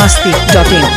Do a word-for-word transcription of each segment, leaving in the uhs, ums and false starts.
masti dot in.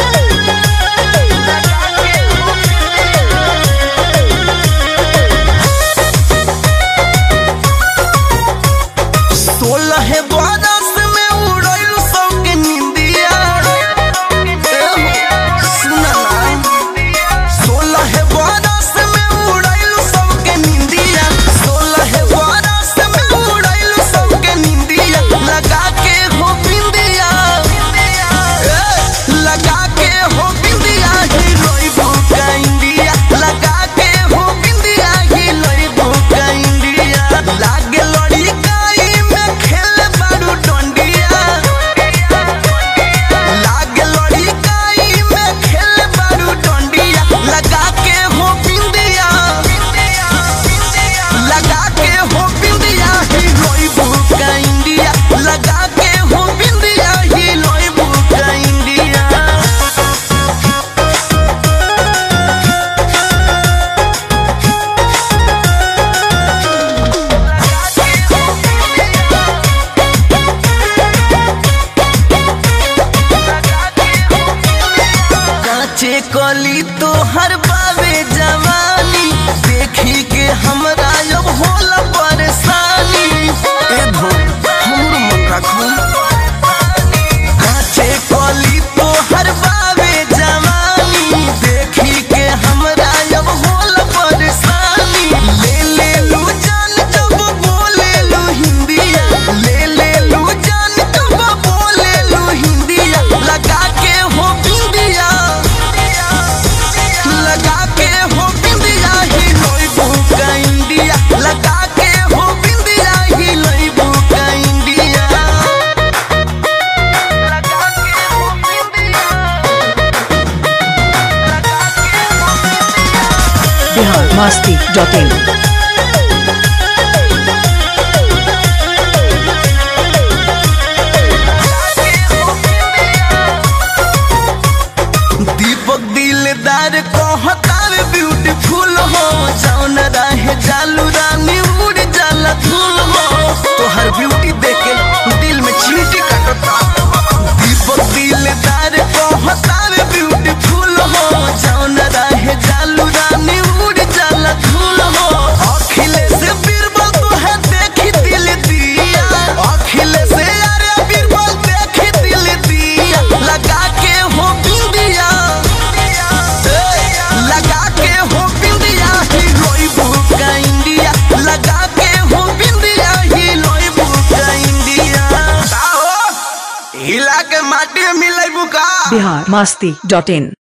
कली तो हर बावे जवानी देखी के हमरा अब होला परेशानी ए धो हमरो मन रखू काचे कली तो हर बावे जवानी देखी के हमरा अब होला परेशानी ले ले लू जान जब बोले लू हिंदिया ले ले लू जान जब बोले लू हिंदिया लगा के हो बिंदिया लगा के हो बिंदिया ही लोई बुका इंडिया लगा के हो बिंदिया ही लोई बुका इंडिया लगा के हो बिंदिया लगा के हो बिंदिया Bihar masti dot in. दीपक दिलदार कहतावे ब्यूटीफुल हो जौन रहे जालू रानी उड़ जाला धूल हो तोहर ब्यूटी देखे दिल में चींटी काटता दीपक दिलदार कहतावे ब्यूटीफुल हो जौन रहे जालू रानी उड़ जाला धूल हो अखिलेश बीरबल तोहे देखी दिल दिया अखिलेश यारे बीरबल देखी दिल दिया लगा के हो बिंदिया लगा के हो बिंदिया ही लोई बुका इंडिया लगा के हो बिंदिया ही लोई बुका इंडिया हिला के माटी में मिलाई बुका Bihar masti dot in.